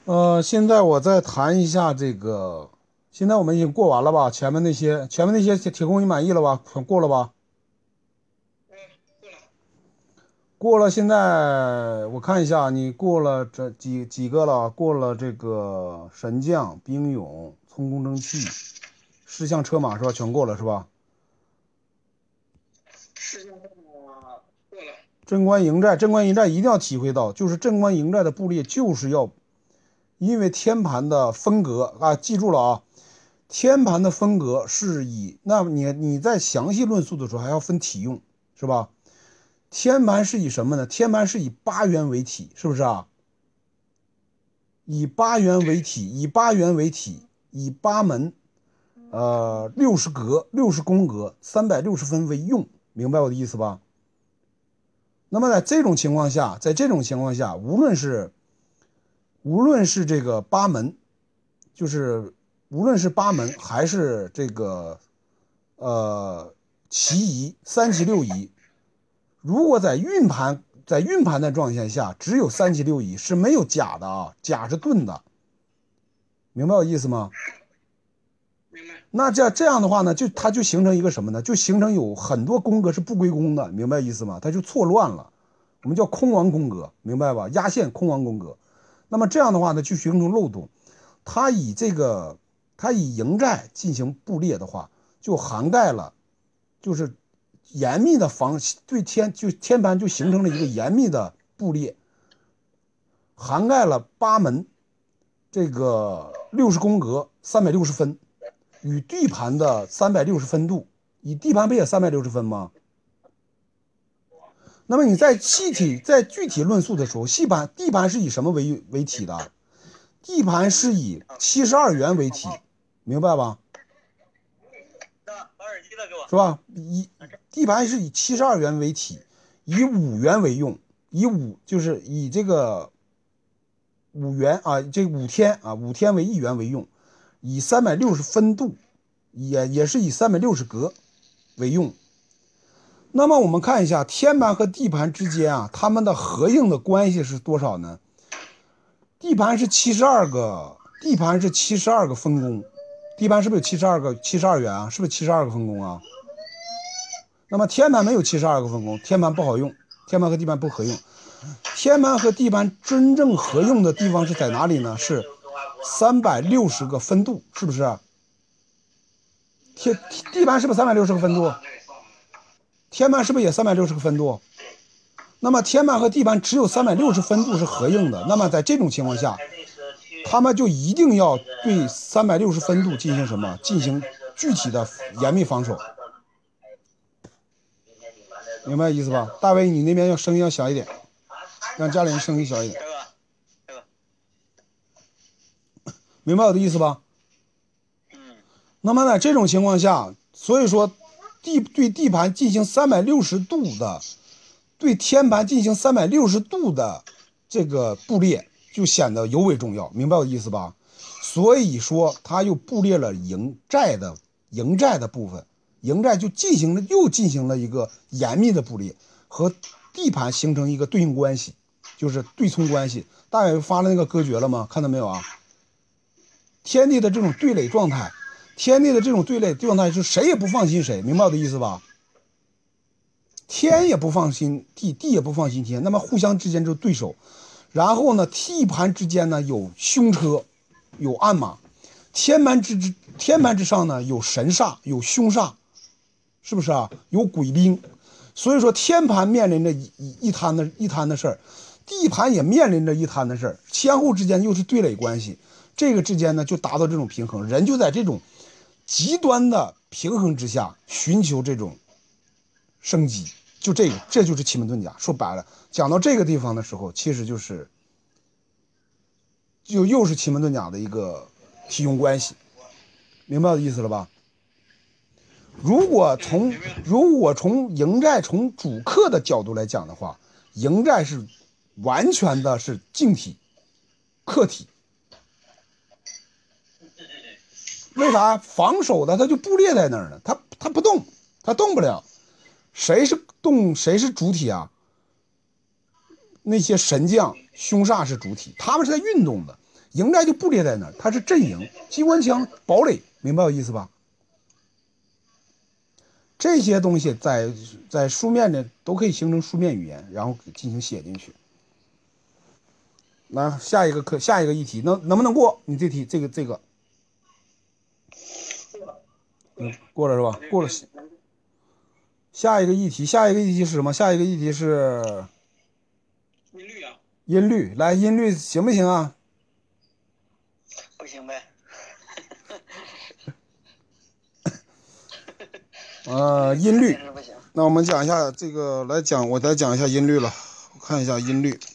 现在我再谈一下这个，现在我们已经过完了吧？前面那些铁工你满意了吧？全过了吧？过了。现在我看一下，你过了这几个了？过了这个神将、兵勇、从工争气、士象车马是吧？全过了是吧？ 是这样过了。 镇关营寨，镇关营寨一定要体会到，就是镇关营寨的布列就是要因为天盘的分隔啊，记住了啊，天盘的分隔是以，那你在详细论述的时候还要分体用，是吧？天盘是以什么呢？天盘是以八元为体，是不是啊？以八元为对， 体，以八元为体，以八门，60格、60宫格、360分为用，明白我的意思吧？那么在这种情况下，无论是这个八门，就是无论是八门还是这个其仪、3级6仪，如果在运盘的状态下，只有3级6仪是没有甲的啊，甲是钝的，明白我意思吗？ 明白。 那这样的话呢，它就形成一个什么呢？就形成有很多宫格是不归宫的，明白意思吗？它就错乱了，我们叫空亡宫格，明白吧？压线空亡宫格。那么这样的话呢，就形成漏洞。它以这个，它以营寨进行布列的话，就涵盖了，就是严密的对天盘就形成了一个严密的布列，涵盖了八门这个60宫格360分与地盘的360分度，以地盘不也360分吗？那么你在具体论述的时候，地盘是以什么为体的？地盘是以72元为体，明白吧？ 那把耳机的给我。 是吧？地盘是以72元为体，以5元为用，就是以这个5元啊，这5天为1元为用，以360分度，也是以360格为用。那么我们看一下天盘和地盘之间啊，它们的合应的关系是多少呢？地盘是72个分工，地盘是不是有72元啊？是不是72个分工啊？那么天盘没有72个分工，天盘不好用，天盘和地盘不合用。天盘和地盘真正合用的地方是在哪里呢？是360个分度，是不是？天地盘是不是360个分度？天盘是不是也360个分度？那么天盘和地盘只有360分度是合应的，那么在这种情况下，他们就一定要对360分度进行什么？进行具体的严密防守，明白意思吧？大卫，你那边声音要小一点，让家里人声音小一点， 这个。 明白我的意思吧？那么在这种情况下，所以说对地盘进行360度的，对天盘进行360度的这个布列，就显得尤为重要，明白我的意思吧？所以说，他又布列了营寨的部分，营寨又进行了一个严密的布列，和地盘形成一个对应关系，就是对冲关系。大伟发了那个歌诀了吗？看到没有啊？天地的这种对垒状态，天地的这种对垒状态是谁也不放心谁，明白我的意思吧？天也不放心地，地也不放心天，那么互相之间就是对手。然后呢，地盘之间呢有凶车，有暗马，天盘之上呢有神煞，有凶煞，是不是啊？有鬼兵，所以说天盘面临着一摊的事儿，地盘也面临着一摊的事儿，相互之间又是对垒关系，这个之间呢就达到这种平衡，人就在这种极端的平衡之下寻求这种升级，这就是奇门遁甲。说白了，讲到这个地方的时候，其实又是奇门遁甲的一个体用关系，明白我的意思了吧？如果从明白了。 如果从营寨从主客的角度来讲的话，营寨是完全的是静体客体。为啥防守的他就布列在那儿呢？他不动，他动不了。谁是主体啊？那些神将凶煞是主体，他们是在运动的。 营寨就不列在那儿，它是阵营、机关枪、堡垒，明白我意思吧？这些东西在书面的都可以形成书面语言，然后进行写进去。那下一个议题能不能过？你这题这个，过了是吧？过了。下一个议题是什么？下一个议题是音律啊。 音律，来音律行不行啊？ 不行呗。 音律。 不行。 那我们讲一下这个，我来讲一下音律了。我看一下音律。